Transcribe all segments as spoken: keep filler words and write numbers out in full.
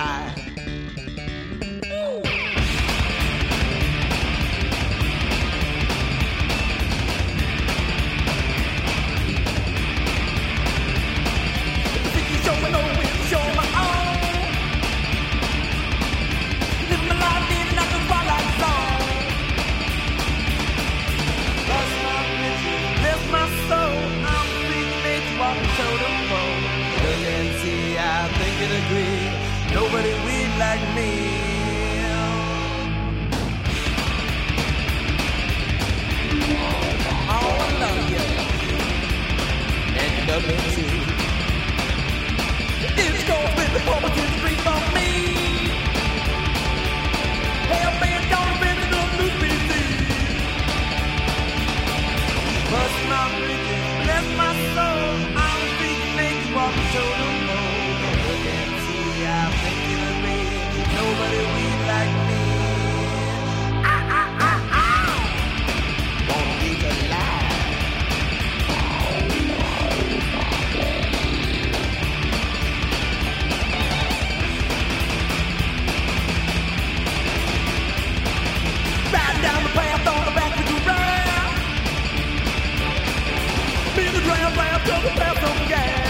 lie. Agree. Nobody weed like me. Oh, I love you. And you love me too. It's gonna be the poverty free from me. Hell, man, don't bend it up to me. Bust my bridges, bless my soul. I'm speaking nature, walking to the moon. I'm thinking of me. Nobody weed like me. Ah, ah, ah, ah. Gonna be alive. Riding down the path on the back of the rail. Me and the ground ramp to the path on the gas.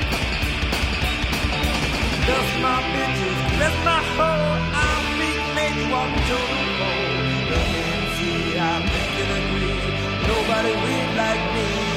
Dust my bitches, bless my hoe. I'm meek, make walking to the pole. Look and see, I think it agree. Nobody weed like me.